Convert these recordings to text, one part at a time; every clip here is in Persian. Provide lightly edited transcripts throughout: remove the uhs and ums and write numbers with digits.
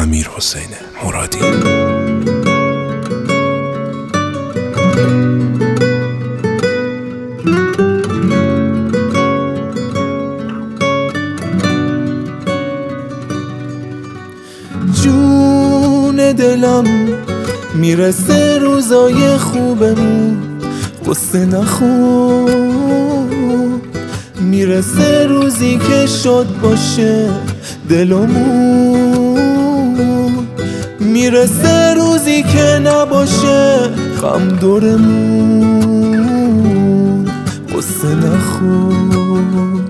امیرحسین مرادی. جون دلم میرسه روزای خوبمون، قصه نخور. میرسه روزی که شاد باشه دلمون، میرسه روزی که نباشه غم دورمون، قصه نخور.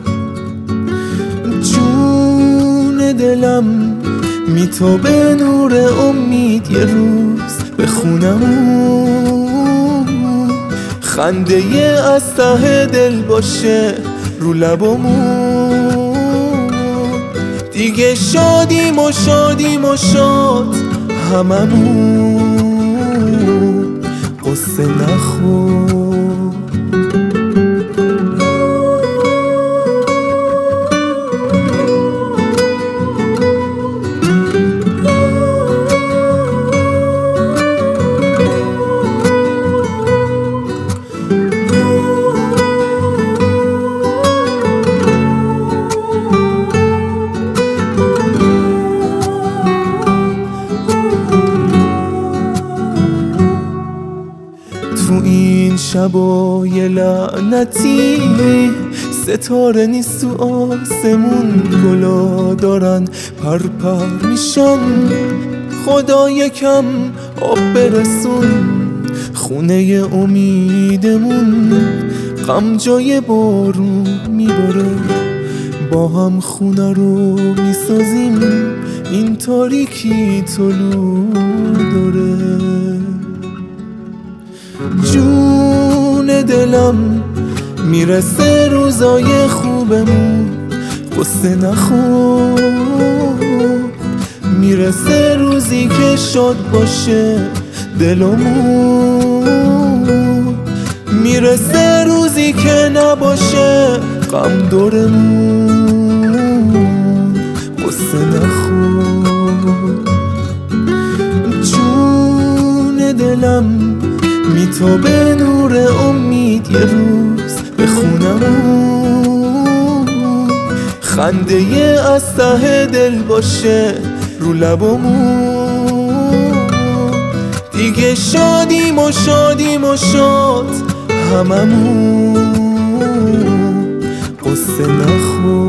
جون دلم میتابه نور امید یه روز بخونمون، خنده از ته دل باشه رو لبمون. دیگه شادیم و شادیم و شاد هممون، قصه نخور. تو این شبای لعنتی ستاره نیست تو آسمون، گلا دارن پر میشن. خدا یکم آب برسون خونه امیدمون، غم جای بارون میباره با هم خونه رو میسازیم، این تاریکی طلوع داره. جون دلم میرسه روزای خوبمون، قصه نخور. میرسه روزی که شاد باشه دلمون، میرسه روزی که نباشه غم دورمون، قصه نخور. جون دلم میتابه نور امید یه روز بخونمون، خنده از ته دل باشه رو لبمون. دیگه شادیم و شادیم و شاد هممون، قصه نخور.